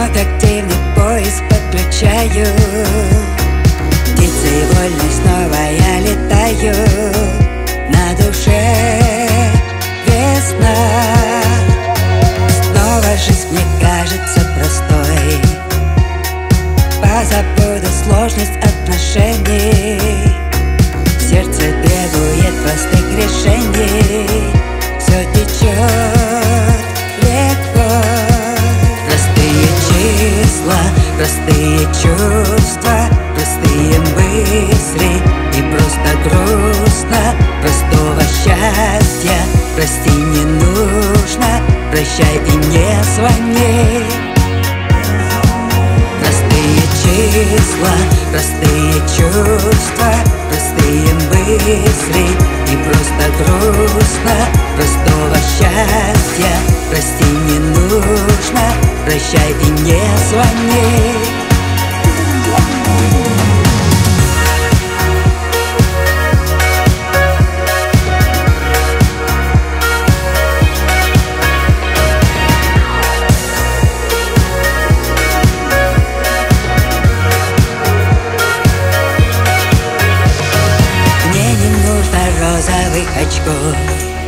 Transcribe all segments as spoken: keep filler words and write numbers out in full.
Вновь активный поиск подключаю. Птицей вольной снова я летаю. На душе весна. Снова жизнь мне кажется простой. Позабуду сложность отношений. В сердце требует простых решений. Все течет легко. Простые числа, простые чувства, простые мысли. И просто грустно. Простого счастья прости не нужно. Прощай и не звони. Простые числа, простые чувства, простые мысли. И просто грустно. Простого счастья прости не нужно. Прощай и не звони. Розовых очков.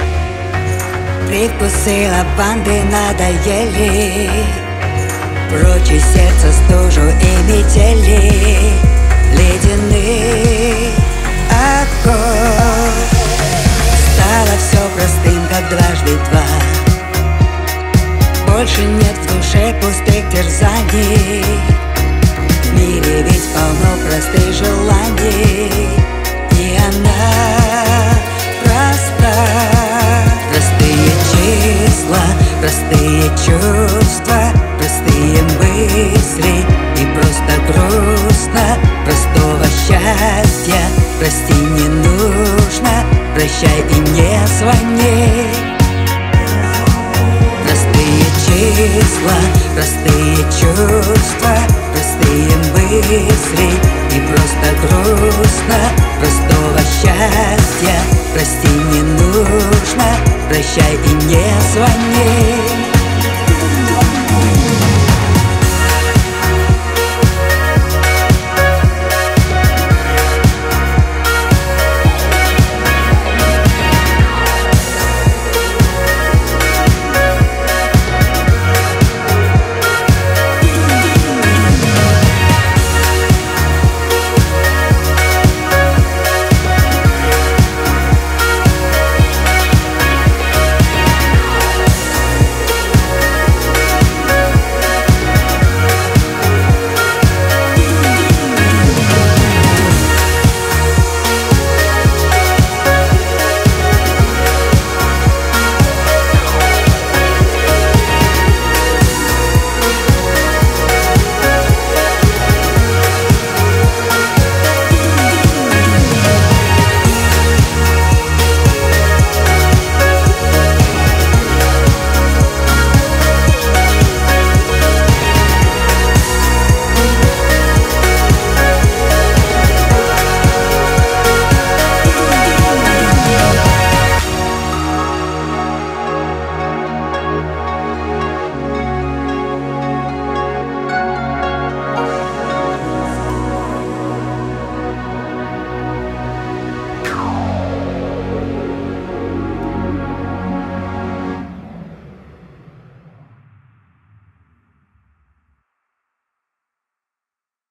Привкусы лаванды надоели. Прочь из сердца стужу и метели. Ледяный огонь. Стало все простым, как дважды два. Больше нет в душе пустых терзаний. В мире ведь полно простых желаний. И она проста. Простые числа, простые чувства, простые мысли. И просто грустно. Простого счастья прости не нужно. Прощай и не звони. Простые числа, простые чувства, простые мысли. И просто грустно. Простого счастья прости не нужно. Прощай и не